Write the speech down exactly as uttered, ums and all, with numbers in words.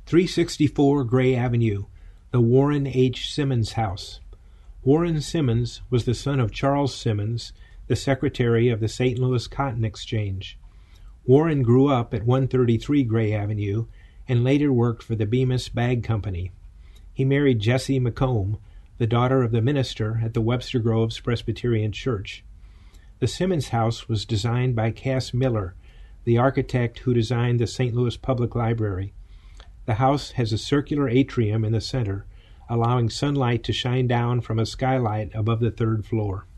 three sixty-four Gray Avenue, the Warren H. Simmons House. Warren Simmons was the son of Charles Simmons, the secretary of the Saint Louis Cotton Exchange. Warren grew up at one thirty-three Gray Avenue and later worked for the Bemis Bag Company. He married Jessie McComb, the daughter of the minister at the Webster Groves Presbyterian Church. The Simmons House was designed by Cass Miller, the architect who designed the Saint Louis Public Library. The house has a circular atrium in the center, allowing sunlight to shine down from a skylight above the third floor.